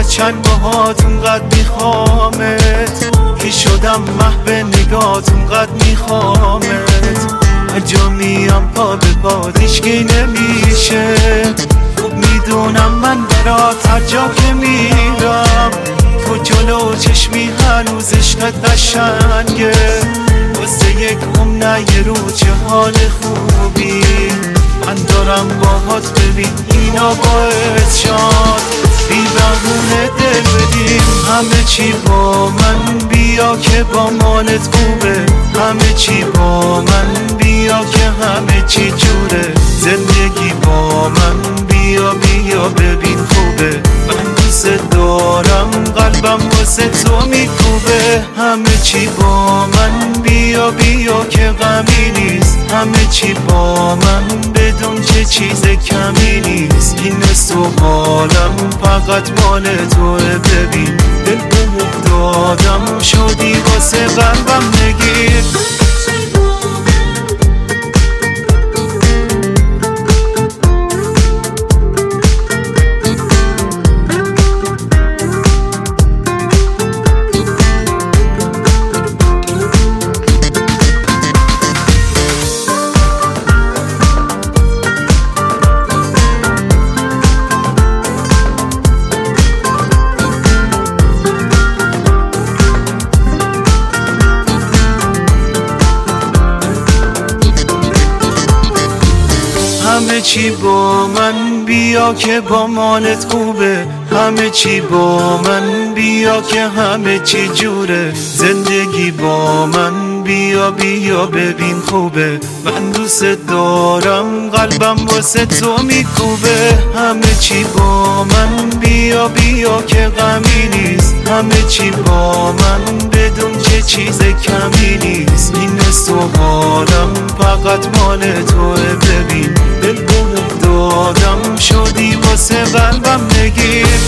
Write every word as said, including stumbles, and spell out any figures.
از چند باهات اونقدر میخوامت که شدم محو نگات اونقدر میخوامت هر جا میام پا به پا هیچکی نمیشه خوب میدونم من برات هر جا که میرم تو جلو چشمی هنوز عشقت قشنگه واسه یک عمر یه رو چه حال خوبی من دارم باهات ببین اینا باعث شد بی بهونه دل بدیم همه چی با من بیا که با مالت خوبه همه چی با من بیا که همه چی جوره زندگی با من بیا بیا ببین خوبه من دوست دارم قلبم واسه تو میکوبه همه چی با من بیا بیا که غمی نیست همه چی با من بدون چه چیز کمی نیست این است و حالم فقط مال توه ببین دل بهت دادم شدی واسه قلبم نگیر همه چی با من بیا که با مالت خوبه همه چی با من بیا که همه چی جوره زندگی با من بیا بیا ببین خوبه من دوست دارم قلبم واسه تو میکوبه همه چی با من بیا بیا که غمی نیست همه چی با من بدون چه چیز کمی نیست این است و حالم فقط مال توه ببین دل بهت دادم شدی واسه قلبم نگیر